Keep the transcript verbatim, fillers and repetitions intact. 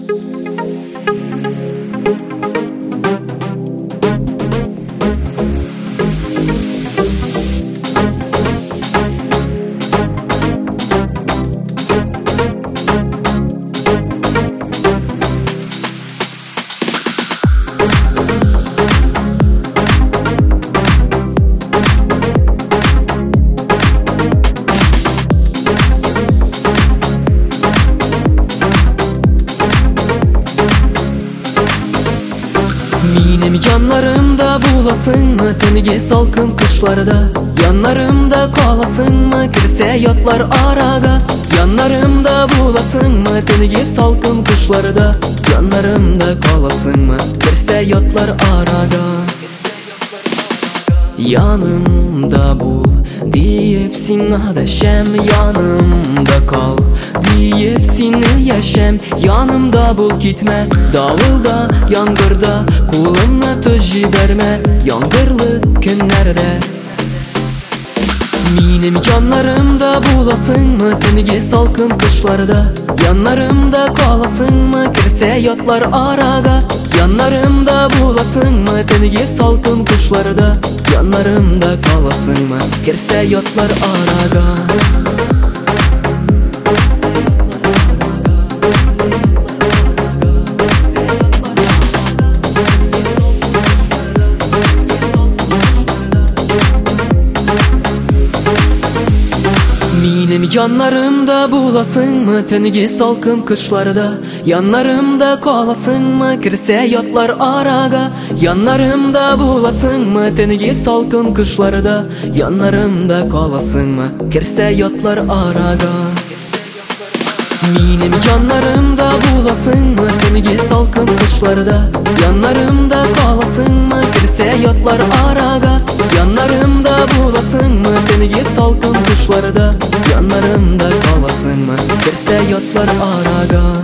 Benim yanlarımda bulasın mı tenigi salkın kışlarda? Yanlarımda kalasın mı kirse yatlar araga? Yanlarımda bulasın mı tenigi salkın kışlarda? Yanlarımda kalasın mı kirse yatlar araga? Yanımda bul deyip sinna deşem, yanımda kal deyip sinni yaşam. Yanımda bul gitme, davulda, yangırda kulumna tüji berme, yangırlı günlerde. Benim yanlarımda bulasın mı tenigi salkın kışlarda? Yanlarımda kalasın mı kirse yatlar araga? Yanlarımda bulasın mı tenigi salkın kışlarda? Yanlarımda kalasın mı kirse yatlar araga? Benim yanlarımda bulasın mı tenigi salkın kışlarda? Yanlarımda kalasın mı kirse yatlar araga? Yanlarımda bulasın mı tenigi salkın kışlarda? Yanlarımda kalasın mı kirse yatlar araga? Benim yanlarımda bulasın mı tenigi salkın kışlarda? Yanlarımda kalasın mı kirse yatlar araga? Yanlarımda bulasın mı tenigi salkın kışlarda? Yanlarımda kalasın mı kirse yatlar araga?